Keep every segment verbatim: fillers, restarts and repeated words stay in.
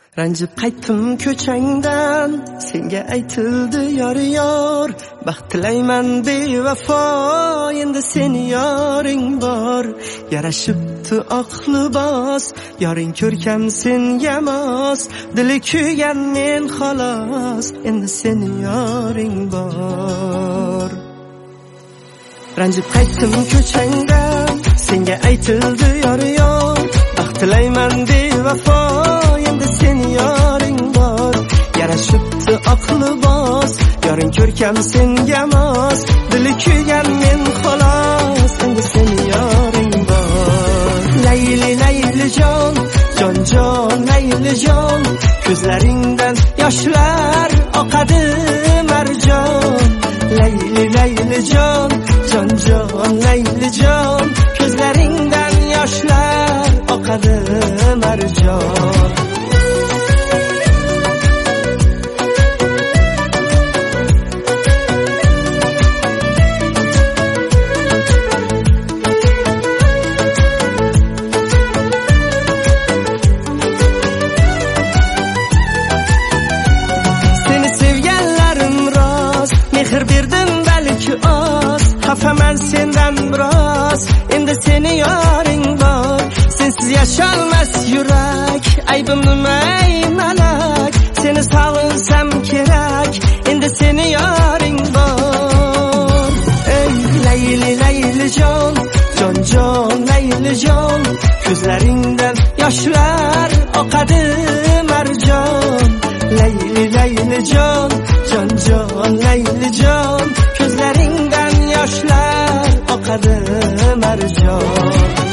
Ranjib qaytdim ko'changdan, senga aytildi yor yor, baxt tilayman bevafo, endi seni yoring bor. Yarashibdi oq libos, yoring ko'rkam senga mos, dili kuygan men xolos, endi seni yoring bor. Ranjib qaytdim ko'changdan, senga aytildi yor yor, baxt tilayman bevafo, endi seni yoring bor. Yarashibdi oq libos, yoring ko'rkam senga mos, dili kuygan men xolos, endi seni yoring bor. Layli layli jon, jon jon layli jon, ko'zlaringdan yoshlar oqadi marjon. Layli layli jon, jon jon layli jon, ko'zlaringdan yoshlar oqadi marjon. Xafaman sendan biroz, endi seni yoring bor. Sensiz yasholmas yurak, aybim nima ey malak, seni sog'insam kerak, endi seni yoring bor. Ey layli layli jon, jon jon layli jon, ko'zlaringdan yoshlar oqadi marjon. Layli layli jon, jon jon layli jon, ko'zlaringdan yoshlar oqadi marjon.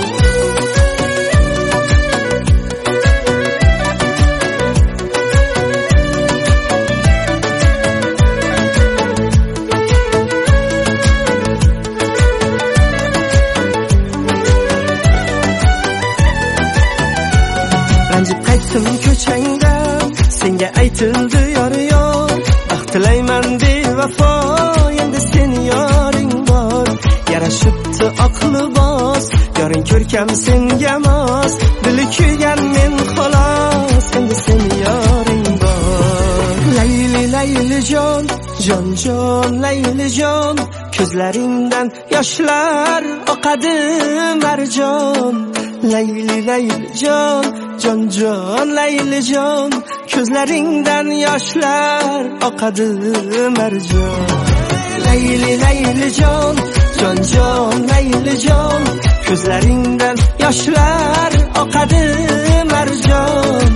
Ranjib qaytdim ko'changdan, senga aytildi yor yor, baxt tilayman bevafo, endi seni yoring bor. Yarashibdi oq libos, yoring ko'rkam senga mos, dili kuygan men xolos, endi seni yoring bor. Layli layli jon, jon jon layli jon, ko'zlaringdan yoshlar oqadi marjon. Layli layli jon, jon jon layli jon, ko'zlaringdan yoshlar oqadi marjon. Layli layli jon, jon jon layli jon, ko'zlaringdan yoshlar oqadi marjon.